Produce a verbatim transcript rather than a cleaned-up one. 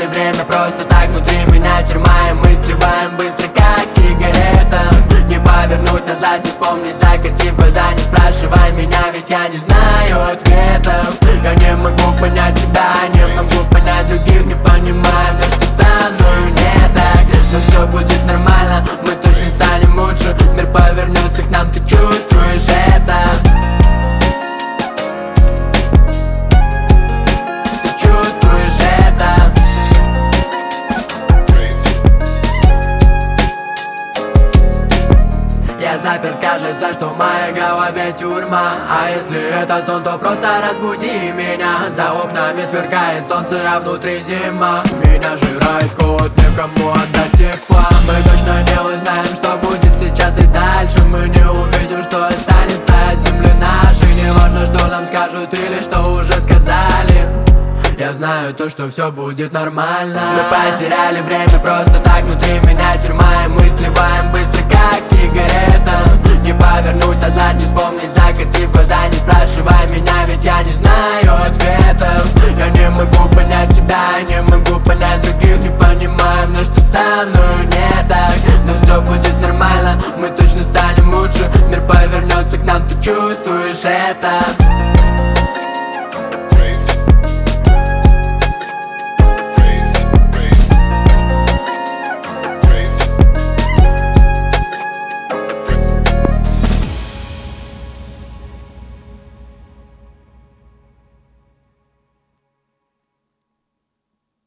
время просто так, внутри меня тюрьма, и мы сливаем быстро, как сигарета. Не повернуть назад, не вспомнить, закатив глаза, не спрашивай меня, ведь я не знаю ответов. Я не могу понять себя, не могу понять других, не понимаю, но что со мною не так. Но все будет нормально, мы точно станем лучше, мир повернется к нам, ты чувствуешь это? Я заперт, кажется, что в моей голове тюрьма. А если это сон, то просто разбуди меня. За окнами сверкает солнце, а внутри зима. Меня жирает холод, некому отдать тепла. Мы точно не узнаем, что будет сейчас и дальше. Мы не увидим, что останется от земли нашей. Не важно, что нам скажут или что уже сказали. Я знаю то, что все будет нормально. Мы потеряли время просто так, внутри меня тюрьма, и мы сливаем быстро, как сигарета. Не повернуть назад, не вспомнить, закатив глаза, не спрашивай меня, ведь я не знаю ответов. Я не могу понять себя, не могу понять других, не понимаю, но что со мной не так. Но все будет нормально, мы точно станем лучше, мир повернется к нам, ты чувствуешь это?